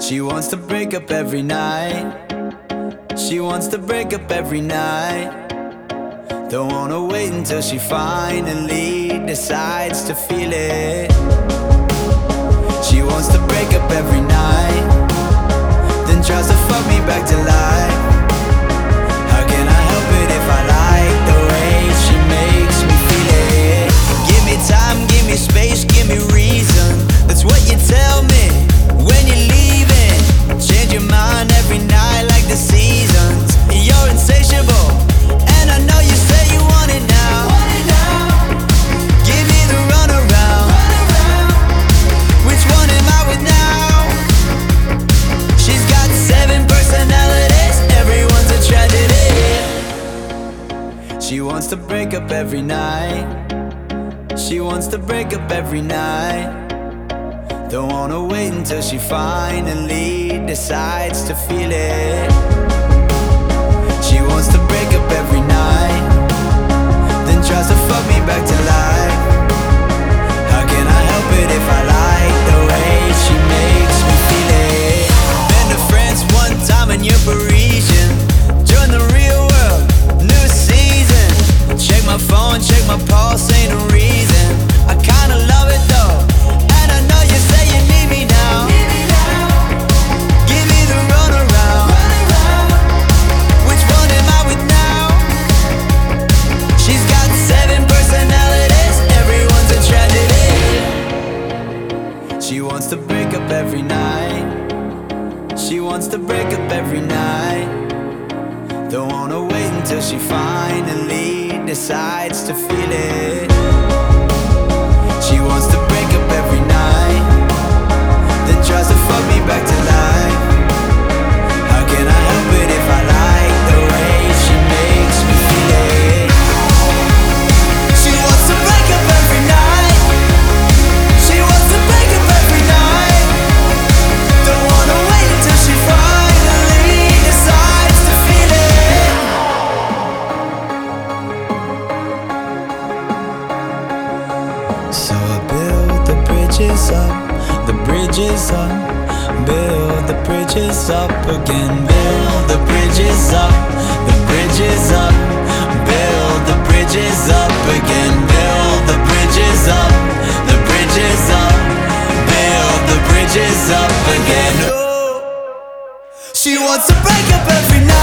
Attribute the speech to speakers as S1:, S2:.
S1: She wants to break up every night. She wants to break up every night. Don't wanna wait until she finally decides to feel it. She wants to break up every night, then tries to fuck me back to life. How can I help it if I like the way she makes me feel it? Give me time, give me space, give me reason. That's what you tell me when you're leaving. Change your mind every night like the seasons. You're insatiable, and I know you say you want it now. Give me the runaround. Which one am I with now? She's got 7 personalities, everyone's a tragedy. She wants to break up every night. She wants to break up every night. Don't wanna wait until she finally decides to feel it. She wants to break up every night, then tries to fuck me back to life. How can I help it if I like the way she makes me feel it? Been to France one time and you're Parisian. Join the real world, new season. Check my phone, check my pulse, ain't a reason. I kinda love it though, and I know you say you need me now. Give me the runaround. Which one am I with now? She's got 7 personalities, everyone's a tragedy. She wants to break up every night. She wants to break up every night. Don't wanna wait until she finally decides to feel it. She wants to break up every night, then tries to fuck me back to life. How can I help it if I like the way she makes me feel it? She wants to break up every night. She wants to break up every night. Don't wanna wait until she finally decides to feel it. So I build the bridges up, the bridges up. Build the bridges up again. Build the bridges up, the bridges up. Build the bridges up again. Build the bridges up, the bridges up. Build the bridges up again. Oh. She wants to break up every night.